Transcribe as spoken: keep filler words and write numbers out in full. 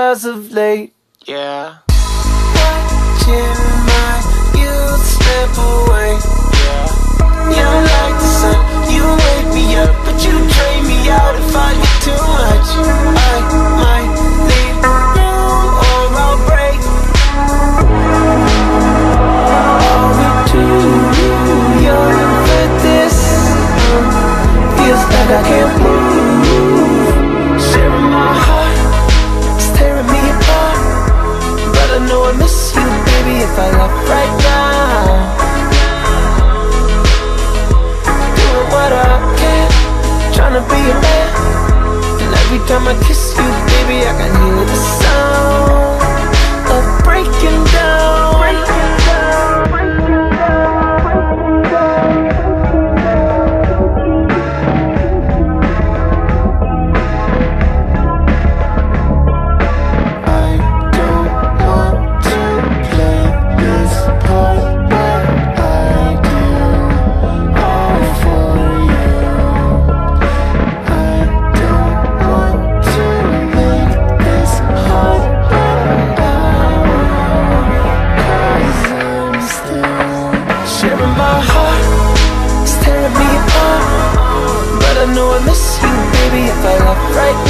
as of late. Yeah. Watching my youth slip away. Yeah. You don't like the sun, you wake me up, but you drain me out if I get too much. I might leave room or I'll break. Are we too young for this? Feels like I can't move. Sharing my heart, it's tearing me apart. But I know I miss you, baby, if I left right now. Doing what I can, trying to be a man. And every time I kiss you, baby, I can hear the sound of breaking down. Breaking down, breaking down, breaking down. I don't want to play this part, but I do, all for you. I don't want to make this hard, but I will, 'cause I'm still sharing my heart, it's tearing me apart. But I know I miss you, baby, if I left right